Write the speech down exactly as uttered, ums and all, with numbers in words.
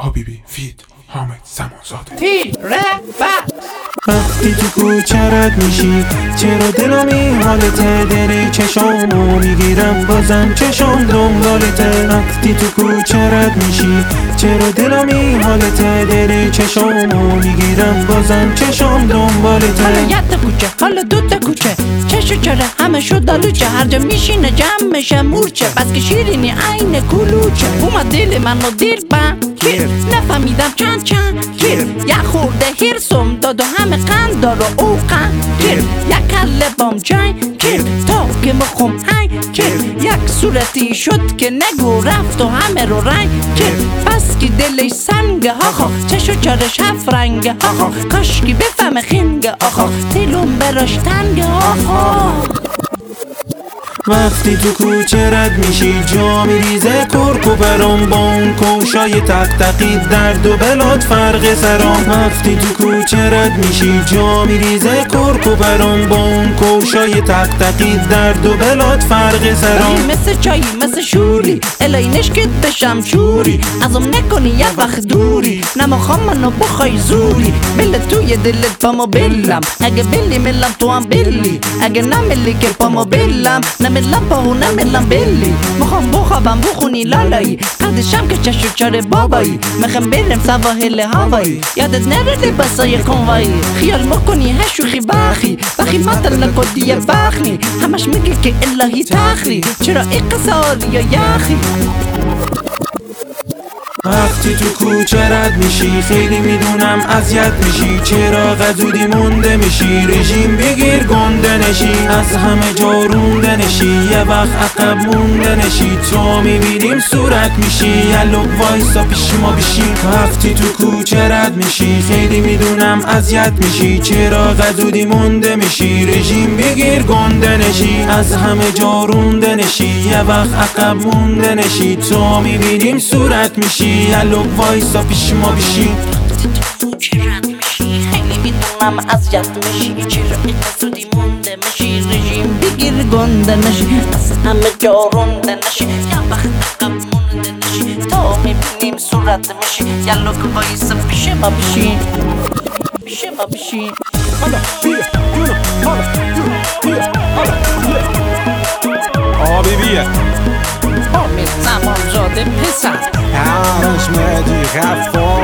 حبیبی فید حامد زمانزاده. تیره بس وقتی تو کوچه رد میشی چرا دلمی حالته، دری چشامو میگیرم بازم چشام دنبالته. وقتی تو کوچه رد میشی چرا دلمی حالته، دری چشامو میگیرم بازم چشام دنبالته. حالا یت کوچه حالا دوت کوچه چشو چره همه شد دالوچه، هر جا میشینه جمع میشه مورچه، بس که شیرینی عین کلوچه. اومد دل منو دیر بم گیر نفهمیدم چند چند گیر، یک خورده هرسم داد و همه قند دار و او قند گیر، یک کله بام جای گیر تا که مخم هنگ گیر، یک صورتی شد که نگو رفت و همه رو رنگ گیر، بس که دلش سنگه آخا چشو چارش هفت رنگه آخا، کاشکی بفهم خینگه آخا تیلون براش تنگه آخا. وقتی تو کوچه رد میشی جا میریزه کرک و برام، با اون کوشای تق تقی درد و بلاد فرق سرام. وقتی تو کوچه رد میشی جا میریزه کرک و برام، با اون کوشای تق تقی درد و بلاد فرق سرام. مثل چایی مثل شوری الهی نشکت بشم چوری، ازم نکنی یه وقت دوری نمخوام منو بخوای زوری، بله توی دلت پامو بلم اگه بلی ملم تو هم بلی، اگه نملی که پامو بلم نملم پاهو نملم بلی، میخوام بخوابم بخونی لالایی قدشم که چشو چاره بابایی، میخوام برم سواحل هوایی یادت نره لباسای کنوایی، خیال مکنی هشوخی بخی بخی مطل نکدیه بخنی همش میگه که الهی تخری چرا ای قصاری یا یخی. وقتی تو کوچه رد میشی خیلی میدونم اذیت میشی، چرا غزودی مونده میشی رژیم بگیر گنده نشی، از همه جا رونده نشی یه وقت عقب مونده نشی، تو میبینیم صورت میشی یلو وایسا پیش ما بشی. وقتی تو کوچه رد میشی خیلی میدونم اذیت میشی، چرا غزودی مونده میشی رژیم بگیر گنده نشی، از همه جا رونده نشی یه وقت عقب مونده نشی، تو میبینیم صورت میشی یلو وایسا پیش ما بشی. کوچه رد میشی خیلی میدونم اذیت میشی، چرا این زودی مونده میشی رژیم بگیر گنده نشی، از همه جا رونده نشی یا وقت عقب مونده نشی، تا میبینیم صورت میشی یلو وایسا پیش ما بشی پیش ما بشی. حالا بیا جونو حالا جونو بیا حالا بیا حبیبیه حامد زمانزاده پسر همش مدی غفار